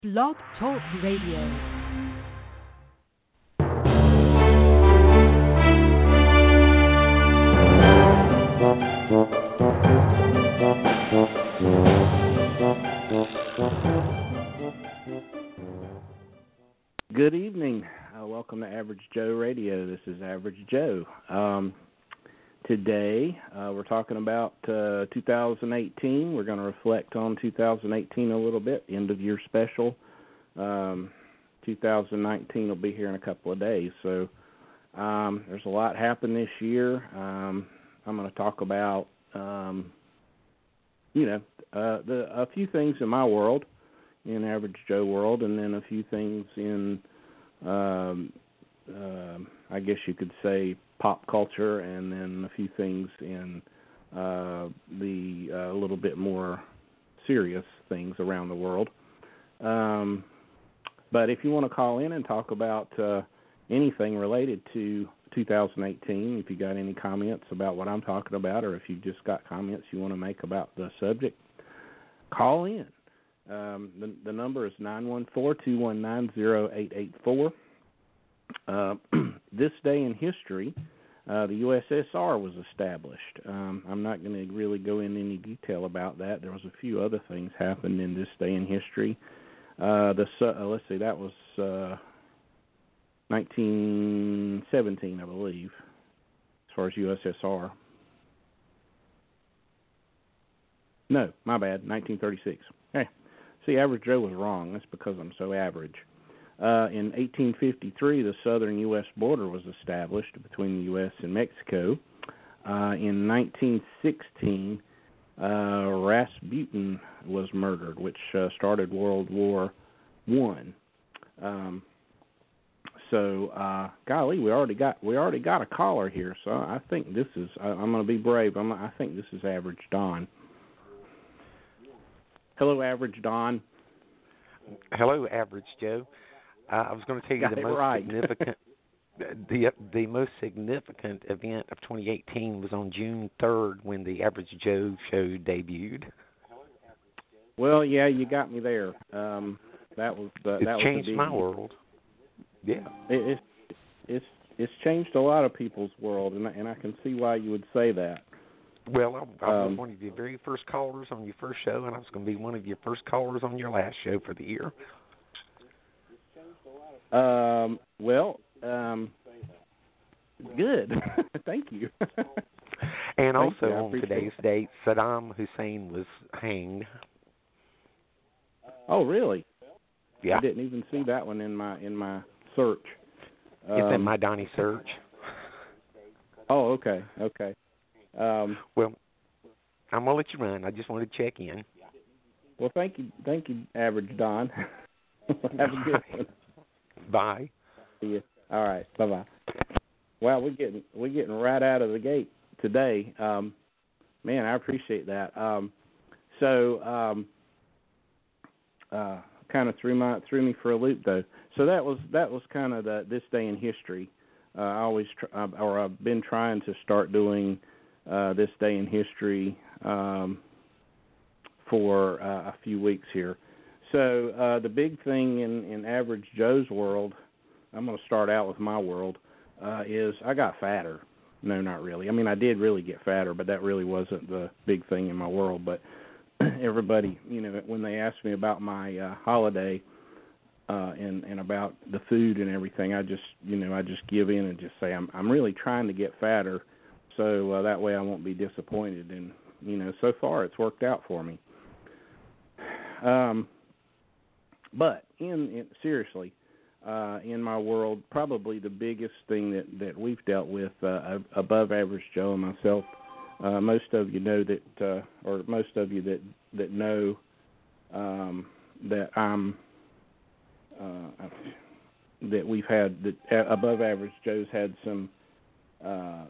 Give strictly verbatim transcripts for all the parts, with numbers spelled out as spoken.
Blog Talk Radio. Good evening. Uh, welcome to Average Joe Radio. This is Average Joe. Um, today, uh, we're talking about uh, two thousand eighteen. We're going to reflect on two thousand eighteen a little bit, end of year special. Um, two thousand nineteen will be here in a couple of days. So um, there's a lot happened this year. Um, I'm going to talk about, um, you know, uh, the, a few things in my world, in Average Joe world, and then a few things in, um, uh, I guess you could say, pop culture, and then a few things in uh, the uh, little bit more serious things around the world. Um, but if you want to call in and talk about uh, anything related to two thousand eighteen, if you got any comments about what I'm talking about, or if you just got comments you want to make about the subject, call in. Um, the, the number is nine one four, two one nine, zero eight eight four. Uh, this day in history, uh, the U S S R was established. Um, I'm not going to really go into any detail about that. There was a few other things happened in this day in history. Uh, the uh, let's see, that was uh, nineteen seventeen, I believe, as far as U S S R. No, my bad, nineteen thirty-six. Hey. See, Average Joe was wrong. That's because I'm so average. Uh, in eighteen fifty-three, the southern U S border was established between the U S and Mexico. Uh, in nineteen sixteen, uh, Rasputin was murdered, which uh, started World War One. Um, so, uh, golly, we already got we already got a caller here. So I think this is. I, I'm going to be brave. I'm, I think this is Average Don. Hello, Average Don. Hello, Average Joe. Uh, I was going to tell you Got the it most right. significant the the most significant event of twenty eighteen was on June third when the Average Joe show debuted. Well, yeah, you got me there. Um, that was uh, it that was changed a big, my world. Yeah, it, it's it's it's changed a lot of people's world, and I, and I can see why you would say that. Well, I, I was Um, one of your very first callers on your first show, and I was going to be one of your first callers on your last show for the year. Um, well, um, good. Thank you. And Thank also you. on today's it. date, Saddam Hussein was hanged. Oh, really? Yeah. I didn't even see that one in my in my search. It's um, in my Donnie search. Oh, okay, okay. Um, well, I'm gonna let you run. I just wanted to check in. Well, thank you, thank you, Average Don. Have a good one. Bye. See you. All right. Bye bye. Wow, we're getting we're getting right out of the gate today. Um, man, I appreciate that. Um, so, um, uh, kind of threw my threw me for a loop though. So that was that was kind of the this day in history. Uh, I always tr- or I've been trying to start doing uh, this day in history um, for uh, a few weeks here. So uh, the big thing in, in Average Joe's world, I'm going to start out with my world, uh, is I got fatter. No, not really. I mean, I did really get fatter, but that really wasn't the big thing in my world. But everybody, you know, when they ask me about my uh, holiday uh, and, and about the food and everything, I just, you know, I just give in and just say I'm I'm really trying to get fatter, so uh, that way I won't be disappointed. And, you know, so far it's worked out for me. Um. But in, in seriously, uh, in my world, probably the biggest thing that, that we've dealt with uh, above Average Joe and myself, uh, most of you know that, uh, or most of you that that know um, that I'm uh, that we've had that above Average Joe's had some uh,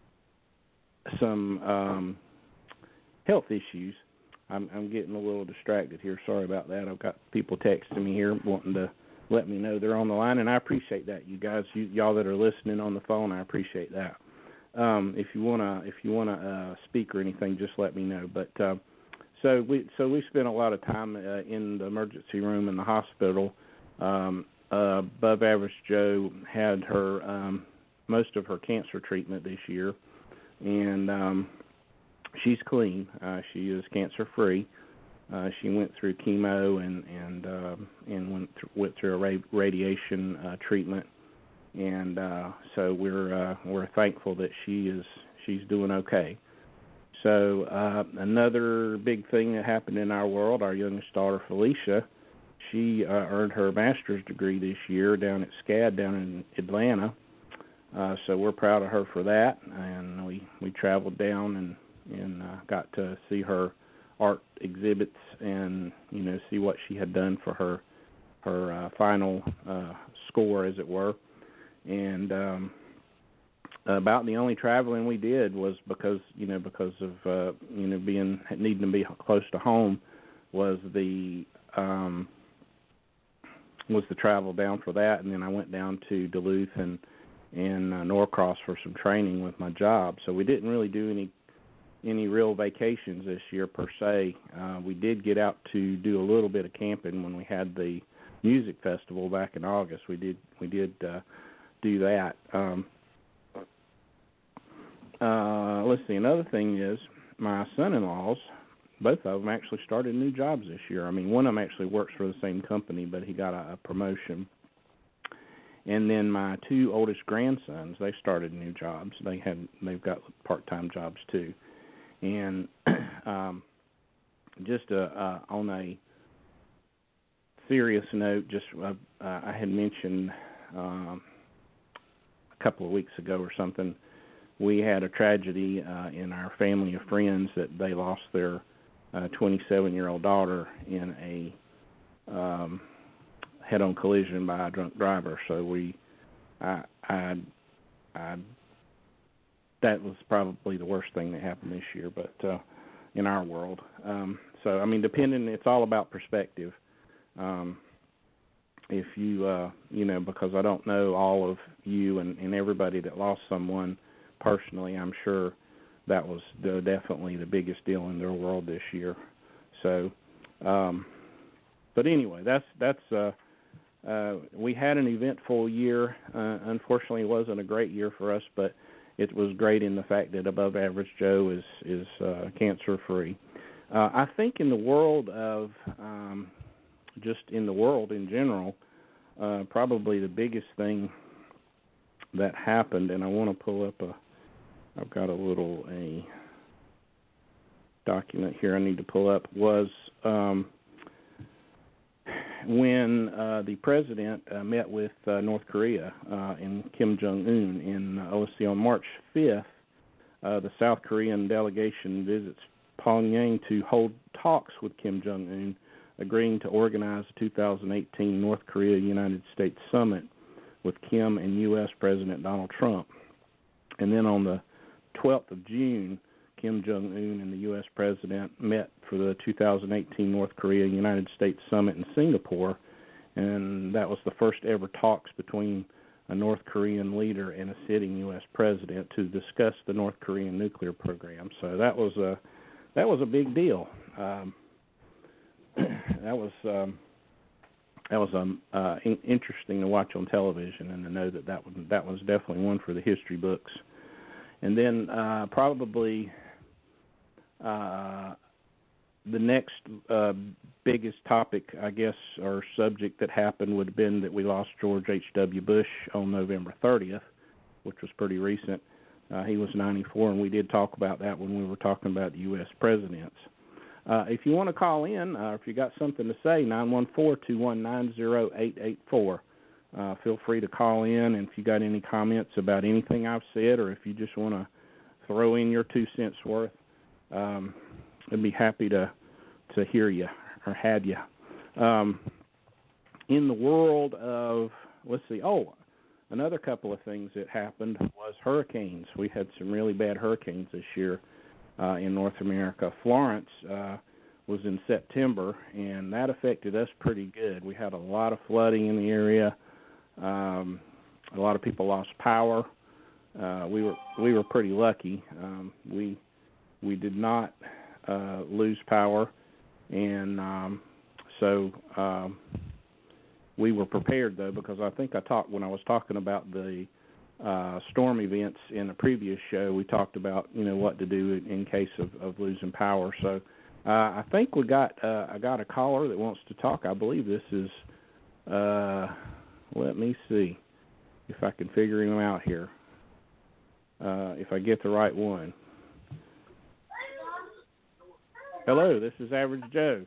some um, health issues. I'm, I'm getting a little distracted here. Sorry about that. I've got people texting me here wanting to let me know they're on the line, and I appreciate that. You guys, you, y'all that are listening on the phone, I appreciate that. Um, if you wanna, if you wanna uh, speak or anything, just let me know. But uh, so we so we spent a lot of time uh, in the emergency room in the hospital. Um, uh, Above Average Joe had her um, most of her cancer treatment this year, and um, she's clean. Uh, she is cancer free. Uh, she went through chemo and and uh, and went th- went through a ra- radiation uh, treatment, and uh, so we're uh, we're thankful that she is she's doing okay. So uh, another big thing that happened in our world, our youngest daughter Felicia, she uh, earned her master's degree this year down at SCAD down in Atlanta. Uh, so we're proud of her for that, and we, we traveled down and and uh, got to see her art exhibits and you know see what she had done for her her uh, final uh, score, as it were. And um, about the only traveling we did was because you know because of uh, you know being needing to be close to home was the um, was the travel down for that, and then I went down to Duluth and and uh, Norcross for some training with my job. So we didn't really do any any real vacations this year per se. Uh, we did get out to do a little bit of camping when we had the music festival back in August. We did we did uh, do that. Um, uh, let's see. Another thing is my son-in-laws. Both of them actually started new jobs this year. I mean, one of them actually works for the same company, but he got a, a promotion. And then my two oldest grandsons, they started new jobs. They had they've got part-time jobs too. And um, just uh, uh, on a serious note, just uh, uh, I had mentioned um, a couple of weeks ago or something, we had a tragedy uh, in our family of friends that they lost their uh, twenty-seven-year-old daughter in a um, head-on collision by a drunk driver. So we, I, I, I that was probably the worst thing that happened this year, but uh, in our world. Um, so, I mean, depending, it's all about perspective. Um, if you, uh, you know, because I don't know all of you and, and everybody that lost someone personally, I'm sure that was the, definitely the biggest deal in their world this year. So, um, but anyway, that's that's. Uh, uh, we had an eventful year. Uh, unfortunately, it wasn't a great year for us, but it was great in the fact that Above Average Joe is is uh, cancer free. Uh, I think in the world of um, just in the world in general, uh, probably the biggest thing that happened, and I want to pull up a. I've got a little a document here I need to pull up, was um, when uh, the president uh, met with uh, North Korea uh, and Kim Jong-un in, uh, let's see, on March fifth, uh, the South Korean delegation visits Pyongyang to hold talks with Kim Jong-un, agreeing to organize the two thousand eighteen North Korea-United States summit with Kim and U S President Donald Trump. And then on the twelfth of June, Kim Jong-un and the U S President met for the two thousand eighteen North Korea-United States Summit in Singapore, and that was the first ever talks between a North Korean leader and a sitting U S President to discuss the North Korean nuclear program. So that was a that was a big deal. Um, that was um, that was um, uh, in- interesting to watch on television and to know that that was, that was definitely one for the history books. And then uh, probably uh, the next uh, biggest topic, I guess, or subject that happened would have been that we lost George H W. Bush on November thirtieth, which was pretty recent. Uh, he was ninety-four, and we did talk about that when we were talking about the U S presidents. Uh, if you want to call in, uh, if you got something to say, nine one four, two one nine, zero eight eight four. Uh, feel free to call in, and if you got any comments about anything I've said, or if you just want to throw in your two cents worth, um, I'd be happy to to hear you or have you. Um, in the world of, let's see, oh, another couple of things that happened was hurricanes. We had some really bad hurricanes this year uh, in North America. Florence uh, was in September, and that affected us pretty good. We had a lot of flooding in the area. Um, a lot of people lost power. Uh, we were we were pretty lucky. Um, we we did not uh, lose power, and um, so um, we were prepared though, because I think I talked when I was talking about the uh, storm events in a previous show. We talked about you know what to do in, in case of, of losing power. So uh, I think we got uh, I got a caller that wants to talk. I believe this is. Uh, let me see if I can figure him out here. Uh, if I get the right one. Hello, this is Average Joe.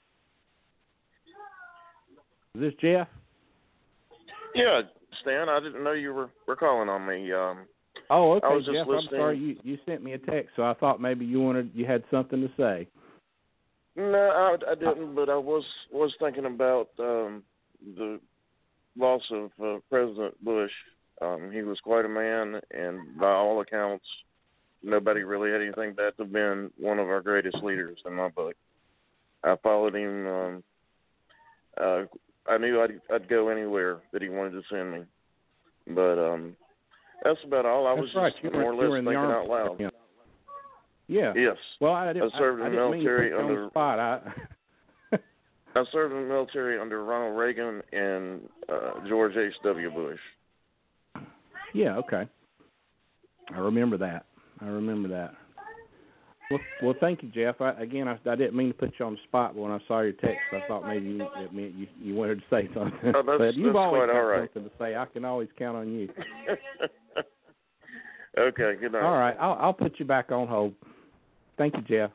Is this Jeff? Yeah, Stan, I didn't know you were, were calling on me. Um, oh, okay, I was just Jeff. listening. I'm sorry. You, you sent me a text, so I thought maybe you wanted you had something to say. No, I, I didn't, but I was was thinking about um, the loss of uh, President Bush. Um, he was quite a man, and by all accounts, nobody really had anything bad to have been one of our greatest leaders in my book. I followed him. Um, uh, I knew I'd, I'd go anywhere that he wanted to send me. But um, that's about all. I That's was right. just You more were, or less in the thinking Army. out loud. Yeah. yeah. Yes. Well, I didn't. I served I, in the I military didn't mean to put you under. on the spot. I, I served in the military under Ronald Reagan and uh, George H W. Bush. Yeah. Okay. I remember that. I remember that. Well, well, thank you, Jeff. I, again, I, I didn't mean to put you on the spot, but when I saw your text, I thought maybe you, it meant you, you wanted to say something. Oh, that's, but you've that's always quite got all right. something to say. I can always count on you. Okay, good night. All right, I'll, I'll put you back on hold. Thank you, Jeff.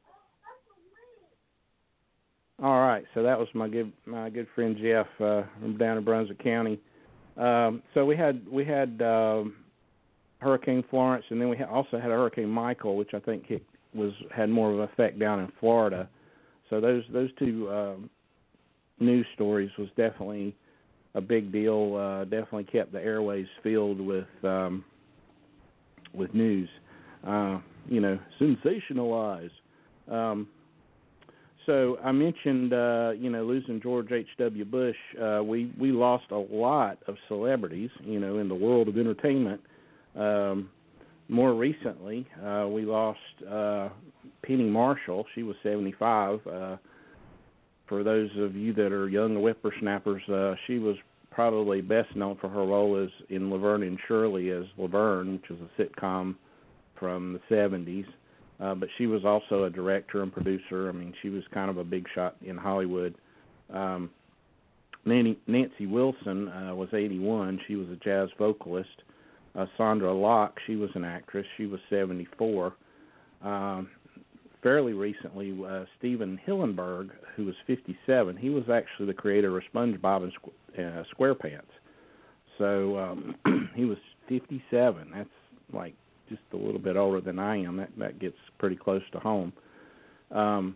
All right, so that was my good my good friend Jeff uh, from down in Brunswick County. Um, so we had we had um, Hurricane Florence, and then we ha- also had Hurricane Michael, which I think hit, was had more of an effect down in Florida. So those those two um, news stories was definitely a big deal. Uh, definitely kept the airways filled with um, with news. Uh, you know, sensationalize. Um, So I mentioned, uh, you know, losing George H W. Bush. Uh, we we lost a lot of celebrities, you know, in the world of entertainment. Um, more recently, uh, we lost uh, Penny Marshall. She was seventy-five. Uh, for those of you that are young whippersnappers, uh, she was probably best known for her role as in Laverne and Shirley as Laverne, which was a sitcom from the seventies. Uh, but she was also a director and producer. I mean, she was kind of a big shot in Hollywood. Um, Nancy, Nancy Wilson uh, was eighty-one. She was a jazz vocalist. Uh, Sandra Locke, she was an actress. She was seventy-four. Um, fairly recently, uh, Steven Hillenburg, who was fifty-seven, he was actually the creator of SpongeBob and Squ- uh, SquarePants. So um, he was fifty-seven. That's like just a little bit older than I am. That that gets pretty close to home. Um,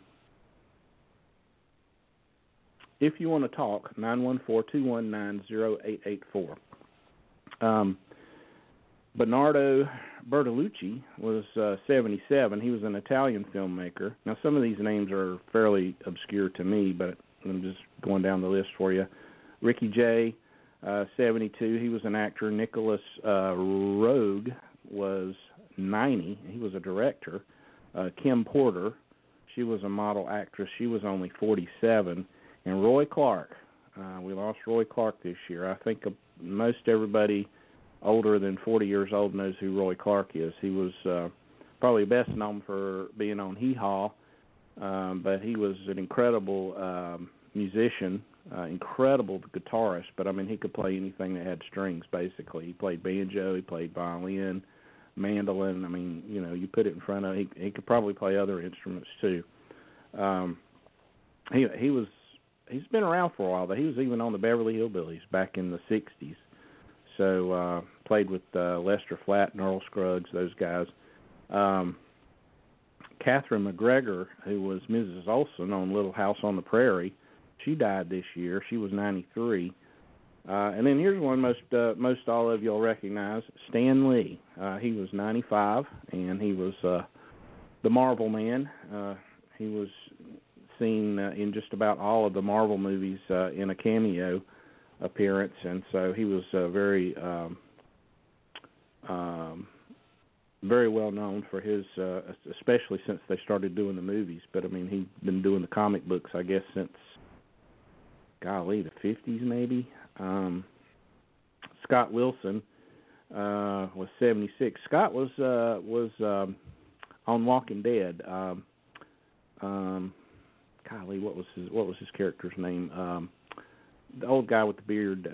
if you want to talk, nine one four, two one nine, zero eight eight four. Um, Bernardo Bertolucci was uh, seventy-seven. He was an Italian filmmaker. Now, some of these names are fairly obscure to me, but I'm just going down the list for you. Ricky Jay, uh, seventy-two. He was an actor. Nicholas uh, Roeg was ninety. He was a director. Uh, Kim Porter, she was a model actress. She was only forty-seven. And Roy Clark, uh, we lost Roy Clark this year. I think uh, most everybody older than forty years old knows who Roy Clark is. He was uh, probably best known for being on Hee Haw, um, but he was an incredible um, musician, uh, incredible guitarist. But, I mean, he could play anything that had strings, basically. He played banjo, he played violin, mandolin. I mean, you know, you put it in front of him. He, he could probably play other instruments, too. Um, he he was, he's been around for a while, but he was even on the Beverly Hillbillies back in the sixties. So uh, played with uh, Lester Flatt and Earl Scruggs, those guys. Um, Catherine McGregor, who was Missus Olson on Little House on the Prairie, she died this year. She was ninety-three. Uh, and then here's one most uh, most all of you'll recognize, Stan Lee. Uh, he was ninety-five, and he was uh, the Marvel Man. Uh, he was seen uh, in just about all of the Marvel movies uh, in a cameo appearance, and so he was uh, very um, um, very well known for his, uh, especially since they started doing the movies. But I mean, he's been doing the comic books, I guess, since golly, the fifties maybe. Um, Scott Wilson uh, was seventy-six. Scott was uh, was um, on Walking Dead. Um, um, golly, what was his what was his character's name? Um, the old guy with the beard.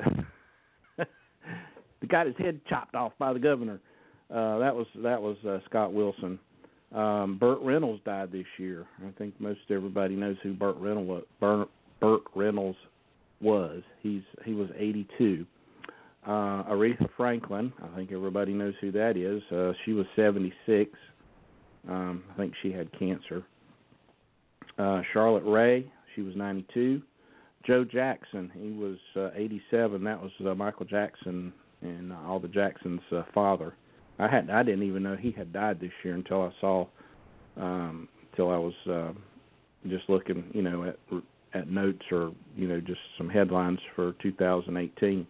That got his head chopped off by the governor. Uh, that was that was uh, Scott Wilson. Um, Burt Reynolds died this year. I think most everybody knows who Burt Reynolds was. Burt, Burt Reynolds was. He's he was eighty-two. Uh, Aretha Franklin. I think everybody knows who that is. Uh, she was seventy-six. Um, I think she had cancer. Uh, Charlotte Ray. She was ninety-two. Joe Jackson. He was uh, eighty-seven. That was uh, Michael Jackson and uh, all the Jacksons' uh, father. I had I didn't even know he had died this year until I saw, um, until I was uh, just looking, you know, at at notes or you know just some headlines for two thousand eighteen.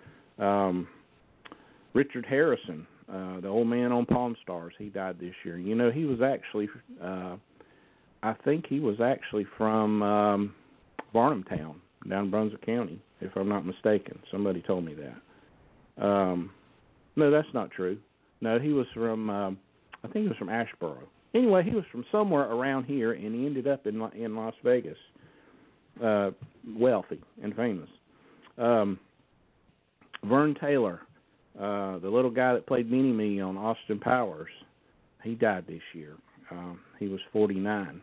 Um, Richard Harrison, uh, the old man on Pawn Stars, he died this year. You know, he was actually, uh, I think he was actually from um, Varnamtown down in Brunswick County, if I'm not mistaken. Somebody told me that. Um, no, that's not true. No, he was from, um, I think he was from Asheboro. Anyway, he was from somewhere around here, and he ended up in in Las Vegas, uh, wealthy and famous. Um, Vern Taylor, uh, the little guy that played Mini-Me on Austin Powers, he died this year. Um, he was forty-nine.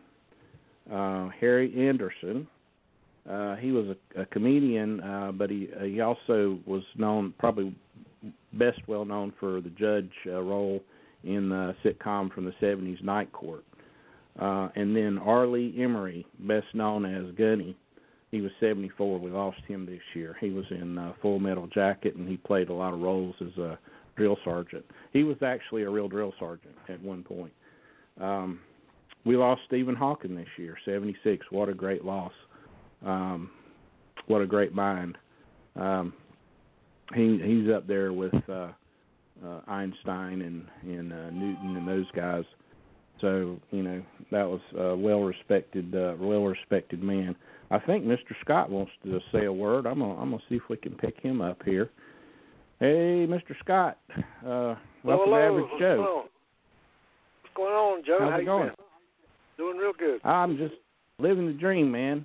Uh, Harry Anderson, uh, he was a, a comedian, uh, but he uh, he also was known, probably best well known for the judge uh, role in the sitcom from the seventies, Night Court. Uh, and then Arlie Emery, best known as Gunny. He was seventy-four. We lost him this year. He was in uh, Full Metal Jacket, and he played a lot of roles as a drill sergeant. He was actually a real drill sergeant at one point. Um, we lost Stephen Hawking this year, seventy-six. What a great loss. Um, what a great mind. Um, he he's up there with uh, uh, Einstein and, and uh, Newton and those guys. So, you know, that was a well-respected, uh, well-respected man. I think Mister Scott wants to say a word. I'm gonna, I'm gonna see if we can pick him up here. Hey, Mister Scott, uh, welcome hello, to Average What's Joe. Going on? What's going on, Joe? How's How it you going? been? Doing real good. I'm just living the dream, man.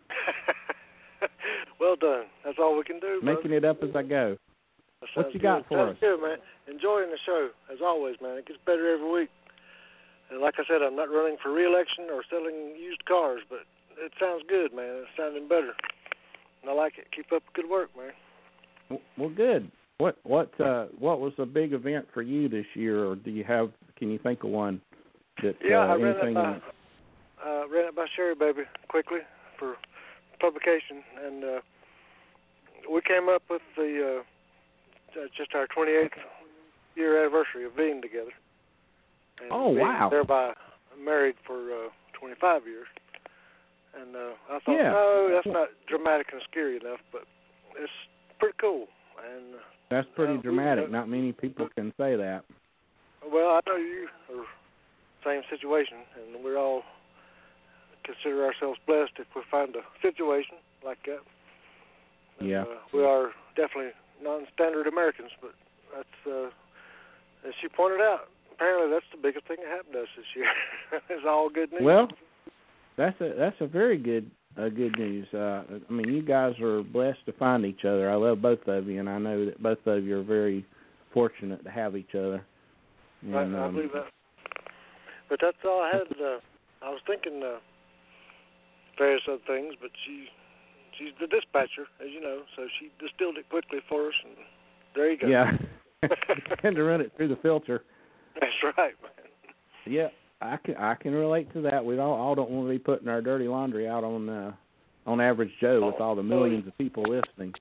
Well done. That's all we can do, brother. Making it up as I go. That What sounds you got good. for sounds us? Good, man. Enjoying the show as always, man. It gets better every week. And like I said, I'm not running for re-election or selling used cars, but it sounds good, man. It's sounding better. And I like it. Keep up the good work, man. Well, good. What what uh, what was a big event for you this year, or do you have? Can you think of one that Yeah, uh, I ran anything? it by uh, ran it by Sherry Baby quickly for publication, and uh, we came up with the uh, just our twenty-eighth year anniversary of being together. And Oh, being wow. Thereby married for uh, twenty-five years. And uh, I thought, Yeah. no, that's not dramatic and scary enough, but it's pretty cool. And uh, That's pretty uh, dramatic. we, uh, Not many people can say that. Well, I know you are same situation, and we all consider ourselves blessed if we find a situation like that. And, Yeah. Uh, we are definitely non-standard Americans, but that's, uh, as she pointed out, apparently that's the biggest thing that happened to us this year. It's all good news. Well, that's a that's a very good uh, good news. Uh, I mean, you guys are blessed to find each other. I love both of you, and I know that both of you are very fortunate to have each other. And, I, I um, believe that. But that's all I had. Uh, I was thinking uh, various other things, but she she's the dispatcher, as you know, so she distilled it quickly for us, and there you go. Yeah, tend to run it through the filter. That's right, man. Yeah, I can I can relate to that. We all, all don't want to be putting our dirty laundry out on uh, on Average Joe with all the millions of people listening.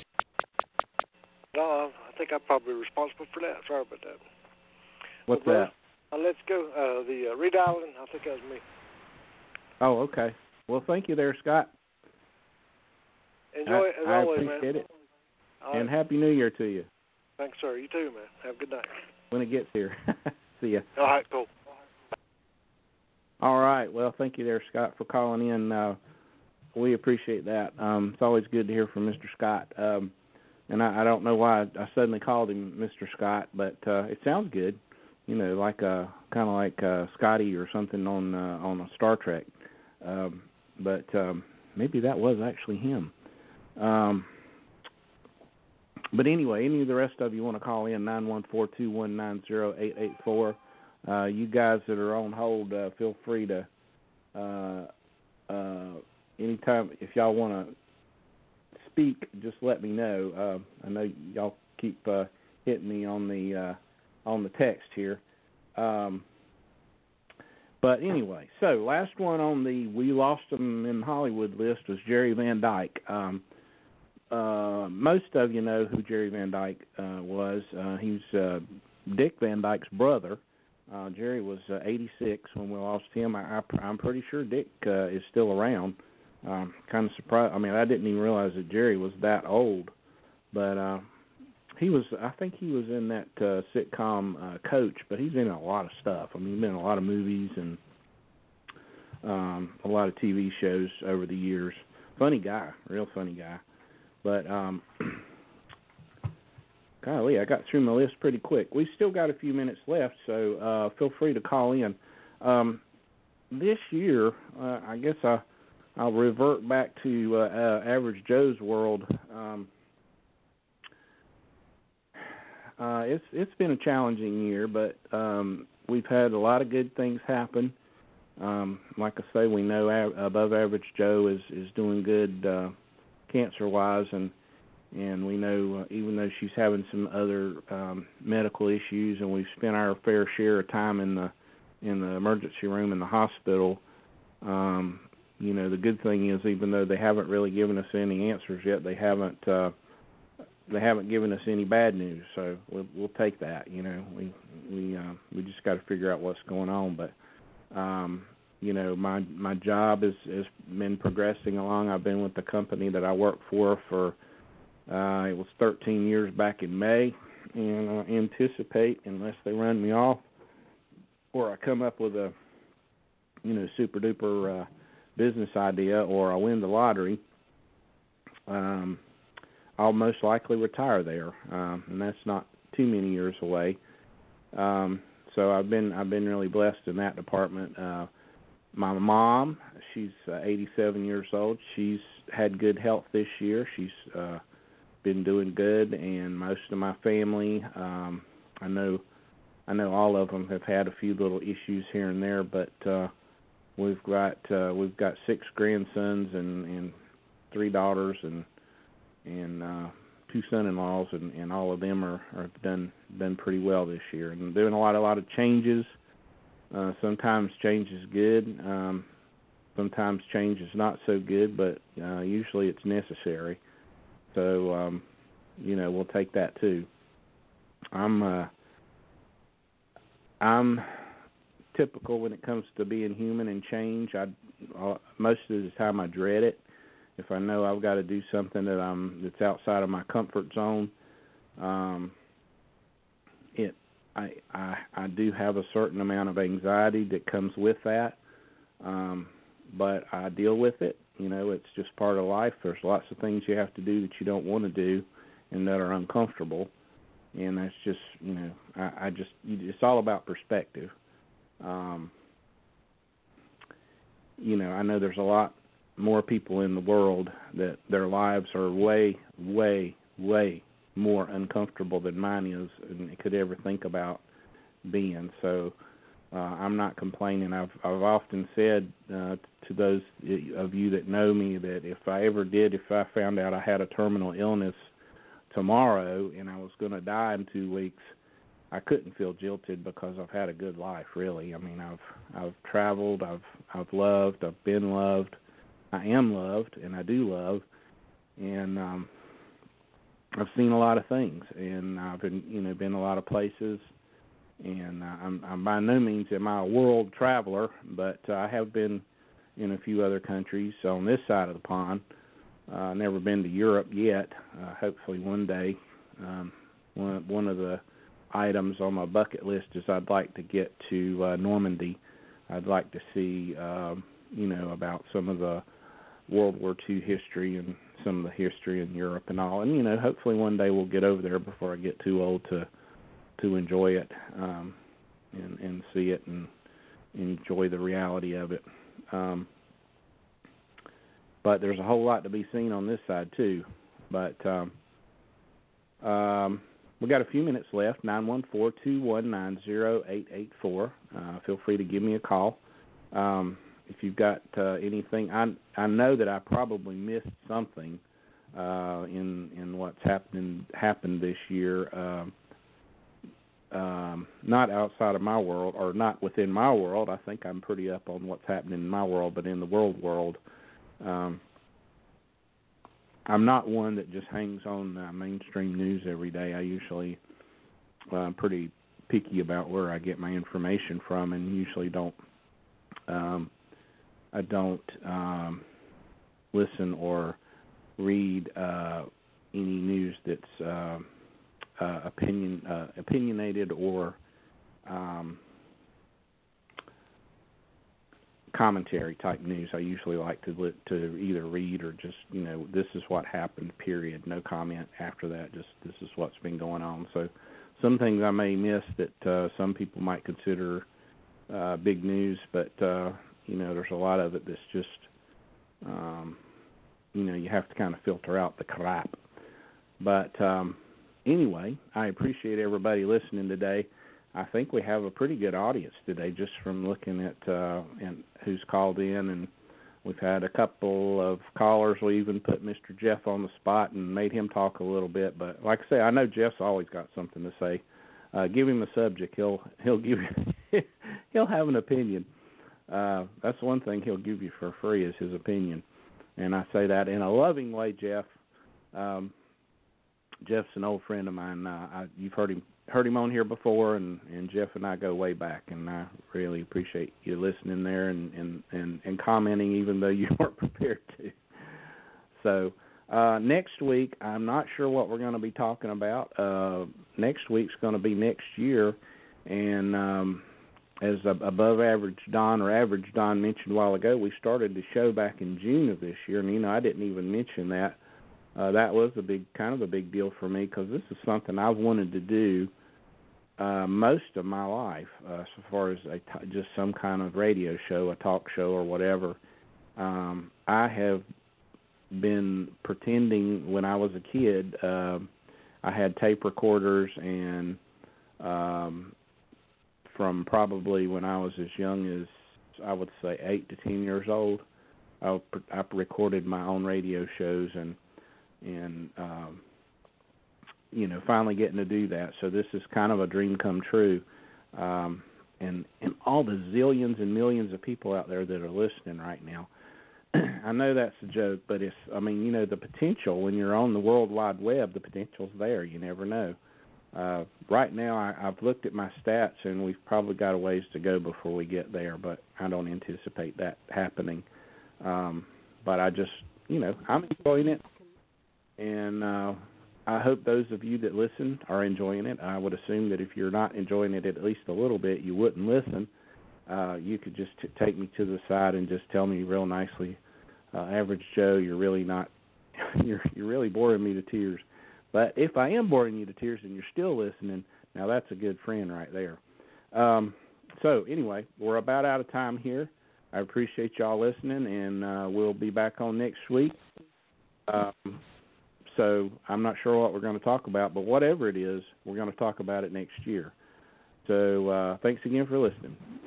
No, I think I'm probably responsible for that. Sorry about that. What's well, that? Uh, let's go. Uh, the uh, redialing, I think that was me. Oh, okay. Well, thank you there, Scott. Enjoy I, it as I always, appreciate man. it. All and right. Happy New Year to you. Thanks, sir. You too, man. Have a good night. When it gets here. See ya. All right, cool. All right. Well, thank you there, Scott, for calling in. Uh, we appreciate that. Um, it's always good to hear from Mister Scott. Um, and I, I don't know why I suddenly called him Mister Scott, but uh, it sounds good. You know, like uh, kind of like uh, Scotty or something on uh, on a Star Trek. Um, but um, maybe that was actually him. Um, but anyway, any of the rest of you want to call in, nine one four, two one nine, zero eight eight four. Uh, you guys that are on hold, uh, feel free to, uh, uh, anytime, if y'all want to speak, just let me know. Uh, I know y'all keep uh, hitting me on the uh, on the text here. Um, but anyway, so last one on the We Lost Them in Hollywood list was Jerry Van Dyke. Um, uh, most of you know who Jerry Van Dyke uh, was. Uh, he was uh, Dick Van Dyke's brother. Uh, Jerry was uh, eighty-six when we lost him. I, I, I'm pretty sure Dick uh, is still around. Um, kind of surprised. I mean, I didn't even realize that Jerry was that old. But uh, he was. I think he was in that uh, sitcom uh, Coach. But he's been in a lot of stuff. I mean, he's been in a lot of movies and um, a lot of T V shows over the years. Funny guy, real funny guy. But um, golly, I got through my list pretty quick. We still got a few minutes left, so uh, feel free to call in. Um, this year, uh, I guess I, I'll revert back to uh, uh, Average Joe's world. Um, uh, it's it's been a challenging year, but um, we've had a lot of good things happen. Um, like I say, we know a- Above Average Joe is, is doing good uh, cancer-wise, and And we know, uh, even though she's having some other um, medical issues, and we've spent our fair share of time in the in the emergency room in the hospital, um, you know, the good thing is, even though they haven't really given us any answers yet, they haven't uh, they haven't given us any bad news. So we'll, we'll take that. You know, we we uh, we just got to figure out what's going on. But um, you know, my my job has has been progressing along. I've been with the company that I work for for Uh, it was thirteen years back in May, and I anticipate, unless they run me off or I come up with a, you know, super duper uh, business idea, or I win the lottery, um, I'll most likely retire there, um, and that's not too many years away. Um, so I've been I've been really blessed in that department. Uh, my mom, she's uh, eighty-seven years old. She's had good health this year. She's uh, been doing good, and most of my family, um, I know, I know all of them have had a few little issues here and there, but uh, we've got uh, we've got six grandsons and, and three daughters and and uh, two son-in-laws, and, and all of them are, are done done pretty well this year, and doing a lot a lot of changes. Uh, sometimes change is good, um, sometimes change is not so good, but uh, usually it's necessary. So, um, you know, we'll take that too. I'm uh, I'm typical when it comes to being human and change. I uh, most of the time I dread it. If I know I've got to do something that I'm that's outside of my comfort zone, um, it I, I I do have a certain amount of anxiety that comes with that, um, but I deal with it. You know, it's just part of life. There's lots of things you have to do that you don't want to do and that are uncomfortable. And that's just, you know, I, I just, it's all about perspective. Um, you know, I know there's a lot more people in the world that their lives are way, way, way more uncomfortable than mine is and could ever think about being. So, Uh, I'm not complaining. I've I've often said uh, to those of you that know me that if I ever did, if I found out I had a terminal illness tomorrow and I was going to die in two weeks, I couldn't feel jilted because I've had a good life. Really, I mean, I've I've traveled, I've I've loved, I've been loved, I am loved, and I do love, and um, I've seen a lot of things, and I've been you know been a lot of places. And uh, I'm, I'm by no means am I a world traveler, but uh, I have been in a few other countries on this side of the pond. Uh, never been to Europe yet. Uh, hopefully one day. Um, one, one of the items on my bucket list is I'd like to get to uh, Normandy. I'd like to see, uh, you know, about some of the World War Two history and some of the history in Europe and all. And, you know, hopefully one day we'll get over there before I get too old to to enjoy it um, and, and see it and enjoy the reality of it. Um, but there's a whole lot to be seen on this side, too. But um, um, we got a few minutes left, nine one four, two one nine, zero eight eight four. Uh, feel free to give me a call. Um, if you've got uh, anything, I I know that I probably missed something uh, in in what's happened happened this year. Um, um, not outside of my world, or not within my world. I think I'm pretty up on what's happening in my world, but in the world world, um, I'm not one that just hangs on uh, mainstream news every day. I usually uh, I'm pretty picky about where I get my information from, and usually don't. Um, I don't um, listen or read uh, any news that's uh, uh, opinion uh, opinionated or um, commentary type news. I usually like to li- to either read or just, you know, this is what happened, period. No comment after that. Just this is what's been going on. So some things I may miss that uh, some people might consider uh, big news, but uh, you know, there's a lot of it that's just, um, you know, you have to kind of filter out the crap. But um, anyway, I appreciate everybody listening today. I think we have a pretty good audience today just from looking at uh, and who's called in, and we've had a couple of callers. We even put Mister Jeff on the spot and made him talk a little bit. But like I say, I know Jeff's always got something to say. Uh, give him a subject, he'll he'll give you, he'll have an opinion. Uh, that's one thing he'll give you for free is his opinion, and I say that in a loving way, Jeff. Um, Jeff's an old friend of mine. Uh, I, you've heard him heard him on here before, and, and Jeff and I go way back, and I really appreciate you listening there and, and, and, and commenting even though you weren't prepared to. So uh, next week, I'm not sure what we're going to be talking about. Uh, next week's going to be next year, and um, as Above Average Don or Average Don mentioned a while ago, we started the show back in June of this year, and, you know, I didn't even mention that. Uh, that was a big, kind of a big deal for me because this is something I've wanted to do uh, most of my life, uh, so far as a t- just some kind of radio show, a talk show, or whatever. Um, I have been pretending when I was a kid. Uh, I had tape recorders, and um, from probably when I was as young as I would say eight to ten years old, I, I recorded my own radio shows and. And, um, you know, finally getting to do that. So this is kind of a dream come true. Um, and, and all the zillions and millions of people out there that are listening right now, I know that's a joke, but it's, I mean, you know, the potential when you're on the World Wide Web, the potential's there. You never know. Uh, right now, I, I've looked at my stats, and we've probably got a ways to go before we get there, but I don't anticipate that happening. Um, but I just, you know, I'm enjoying it. And uh, I hope those of you that listen are enjoying it. I would assume that if you're not enjoying it at least a little bit, you wouldn't listen. Uh, you could just t- take me to the side and just tell me real nicely, uh, Average Joe, you're really not, you're you're really boring me to tears. But if I am boring you to tears and you're still listening, now that's a good friend right there. Um, so anyway, we're about out of time here. I appreciate y'all listening, and uh, we'll be back on next week. Um, So I'm not sure what we're going to talk about, but whatever it is, we're going to talk about it next year. So uh, thanks again for listening.